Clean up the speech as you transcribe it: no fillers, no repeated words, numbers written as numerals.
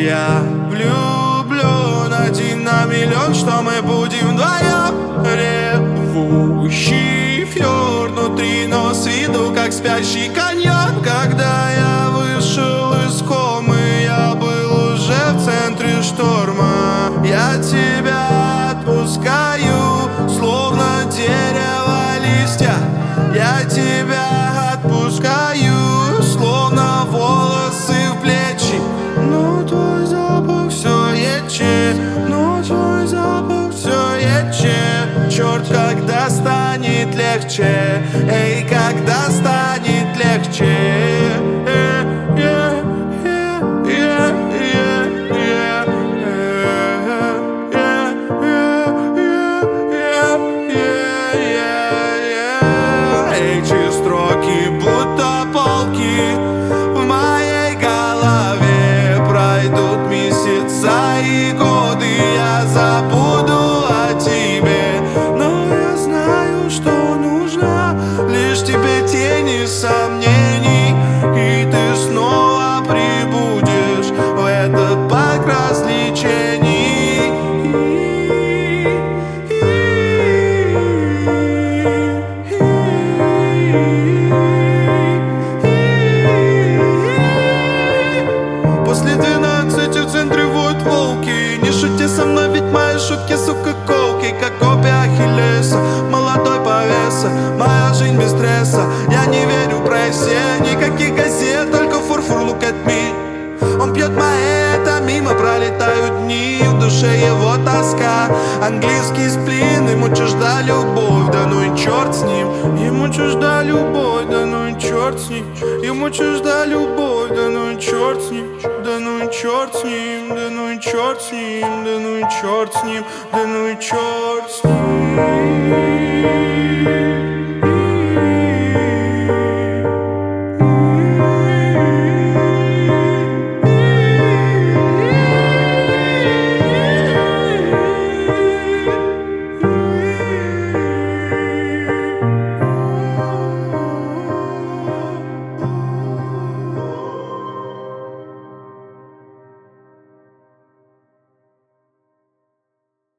Я влюблен 1 на миллион, что мы будем вдвоем. Ревущий фьорд внутри, но с виду как спящий каньон. Когда я вышел из комы, я был уже в центре шторма. Я тебя отпускаю, словно дерево листья. Я тебя отпускаю, словно волосы в плечи. Но твой запах все едче, но твой запах все едче. Черт, когда станет легче, эй, когда станет легче. Эти строки будто полки в моей голове. Пройдут месяца и годы, я забуду о тебе. Но я знаю, что нужно лишь тебе тени сомнений, и ты снова прибудешь в этот парк развлечений. После 12 в центре воют волки. Не шути со мной, ведь мои шутки, сука, колки. Как копия Ахиллеса, молодой повеса. Моя жизнь без стресса, я не верю прессе. Никаких газет, только фурфур, look at me. Он пьет моэто, мимо пролетают дни. В душе его тоска, английский сплин. Ему чужда любовь, да ну и черт с ним. Ему чужда любовь, да ну и черт с ним. Ему чужда любовь, да ну и черт с ним. Да ну и черт с ним, да ну и черт с ним, да ну и черт с ним, да ну и черт с ним.